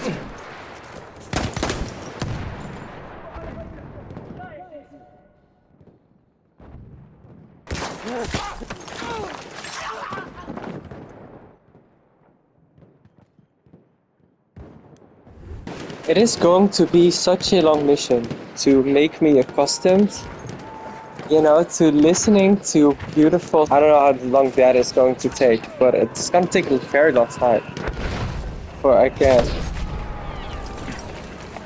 It is going to be such a long mission to make me accustomed, to listening to beautiful. I don't know how long that is going to take, but it's going to take a very long time before I can